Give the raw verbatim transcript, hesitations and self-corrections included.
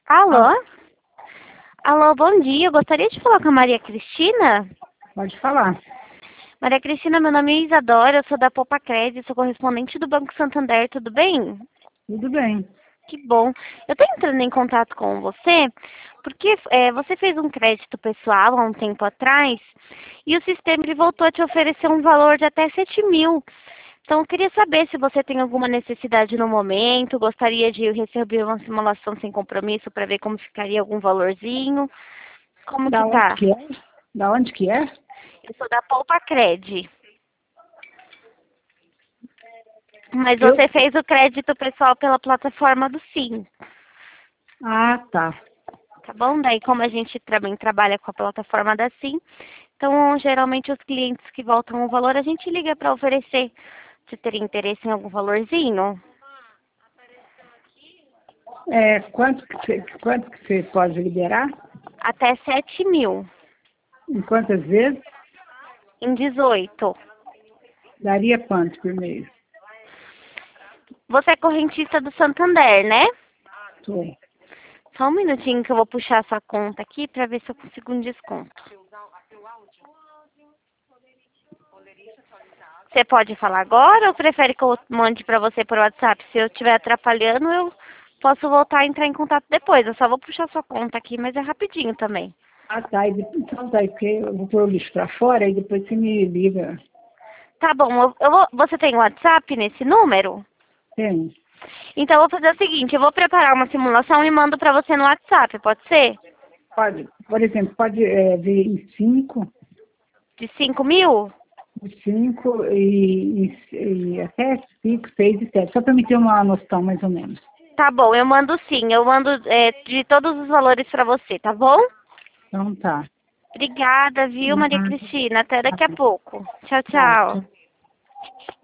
Alô? Alô, Alô, bom dia. Eu gostaria de falar com a Maria Cristina. pode falar. Maria Cristina, meu nome é Isadora, eu sou da Poupa Crédito, sou correspondente do Banco Santander, tudo bem? Tudo bem. Que bom. Eu estou entrando em contato com você porque é, você fez um crédito pessoal há um tempo atrás e o sistema ele voltou a te oferecer um valor de até sete mil. Então, eu queria saber se você tem alguma necessidade no momento, gostaria de receber uma simulação sem compromisso para ver como ficaria algum valorzinho. Como que Da onde tá? que é? Da onde que é? Eu sou da Poupa Cred. Mas Eu? você fez o crédito pessoal pela plataforma do Sim, Ah, tá. tá bom? Daí, como a gente também trabalha com a plataforma da Sim, então, geralmente, os clientes que voltam o valor, a gente liga para oferecer. Você teria interesse em algum valorzinho? É, quanto que você, quanto que você pode liberar? Até sete mil, Em quantas vezes? em dezoito. Daria quanto por mês? Você é correntista do Santander, né? Tô. Só um minutinho que eu vou puxar sua conta aqui para ver se eu consigo um desconto. Você pode falar agora ou prefere que eu mande para você por WhatsApp? Se eu estiver atrapalhando, eu posso voltar a entrar em contato depois. Eu só vou puxar sua conta aqui, mas é rapidinho também. Ah, tá. E depois, então tá, porque eu vou pôr o lixo pra fora e depois você me liga. Tá bom, eu, eu vou, você tem WhatsApp nesse número? Tem. Então eu vou fazer o seguinte, eu vou preparar uma simulação e mando para você no WhatsApp, pode ser? Pode, por exemplo, pode é, ver em cinco, De cinco mil? em cinco e, e, e até cinco, seis e sete. Só para me ter uma noção mais ou menos. Tá bom, eu mando sim, eu mando é, de todos os valores para você, tá bom? Então tá. Obrigada, viu, Maria Ah, Cristina? Até tá daqui a bom. pouco. Tchau, Tá, tchau. tchau.